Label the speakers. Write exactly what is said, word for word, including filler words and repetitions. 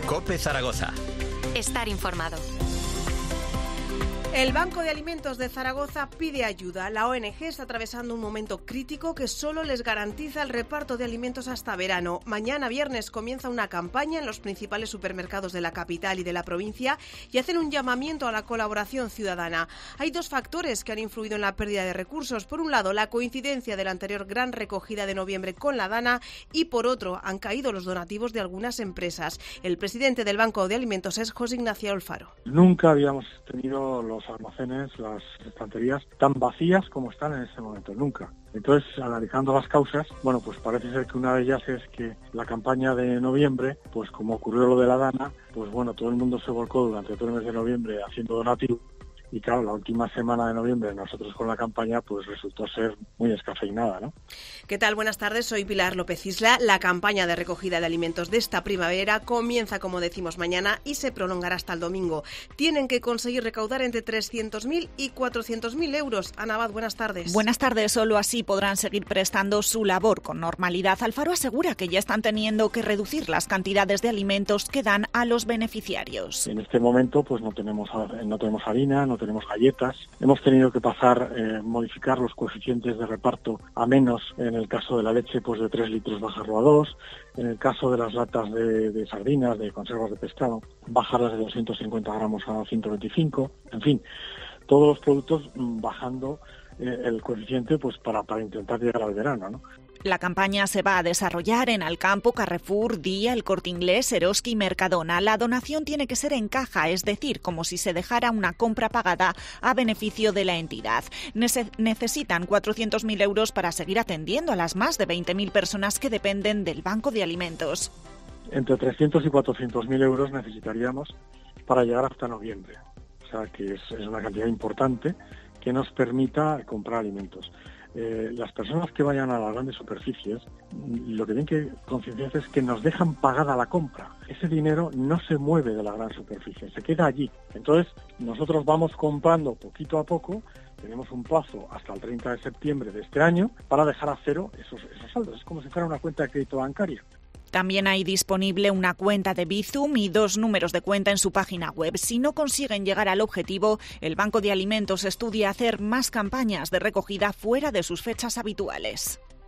Speaker 1: COPE Zaragoza.
Speaker 2: Estar informado.
Speaker 3: El Banco de Alimentos de Zaragoza pide ayuda. La O N G está atravesando un momento crítico que solo les garantiza el reparto de alimentos hasta verano. Mañana viernes comienza una campaña en los principales supermercados de la capital y de la provincia y hacen un llamamiento a la colaboración ciudadana. Hay dos factores que han influido en la pérdida de recursos. Por un lado, la coincidencia de la anterior gran recogida de noviembre con la Dana y por otro, han caído los donativos de algunas empresas. El presidente del Banco de Alimentos es José Ignacio Alfaro.
Speaker 4: Nunca habíamos tenido los almacenes, las estanterías tan vacías como están en este momento, nunca. Entonces, analizando las causas, bueno, pues parece ser que una de ellas es que la campaña de noviembre, pues como ocurrió lo de la Dana, pues bueno, todo el mundo se volcó durante todo el mes de noviembre haciendo donativos. Y claro, la última semana de noviembre nosotros con la campaña pues resultó ser muy descafeinada, ¿no?
Speaker 3: ¿Qué tal? Buenas tardes, soy Pilar López Isla. La campaña de recogida de alimentos de esta primavera comienza, como decimos, mañana y se prolongará hasta el domingo. Tienen que conseguir recaudar entre trescientos mil y cuatrocientos mil euros. Ana Abad, buenas tardes.
Speaker 5: Buenas tardes, solo así podrán seguir prestando su labor con normalidad. Alfaro asegura que ya están teniendo que reducir las cantidades de alimentos que dan a los beneficiarios.
Speaker 4: En este momento pues no tenemos, no tenemos harina, no tenemos galletas. Hemos tenido que pasar, eh, modificar los coeficientes de reparto a menos, en el caso de la leche, pues de tres litros bajarlo a dos, en el caso de las latas de, de sardinas, de conservas de pescado, bajarlas de doscientos cincuenta gramos a ciento veinticinco, en fin, todos los productos bajando eh, el coeficiente pues para, para intentar llegar al verano, ¿no?
Speaker 5: La campaña se va a desarrollar en Alcampo, Carrefour, Día, El Corte Inglés, Eroski y Mercadona. La donación tiene que ser en caja, es decir, como si se dejara una compra pagada a beneficio de la entidad. Nece- necesitan cuatrocientos mil euros para seguir atendiendo a las más de veinte mil personas que dependen del Banco de Alimentos.
Speaker 4: Entre trescientos y cuatrocientos mil euros necesitaríamos para llegar hasta noviembre. O sea que es, es una cantidad importante que nos permita comprar alimentos. Eh, las personas que vayan a las grandes superficies, lo que tienen que concienciarse es que nos dejan pagada la compra. Ese dinero no se mueve de la gran superficie, se queda allí. Entonces, nosotros vamos comprando poquito a poco, tenemos un plazo hasta el treinta de septiembre de este año para dejar a cero esos, esos saldos. Es como si fuera una cuenta de crédito bancaria.
Speaker 5: También hay disponible una cuenta de Bizum y dos números de cuenta en su página web. Si no consiguen llegar al objetivo, el Banco de Alimentos estudia hacer más campañas de recogida fuera de sus fechas habituales.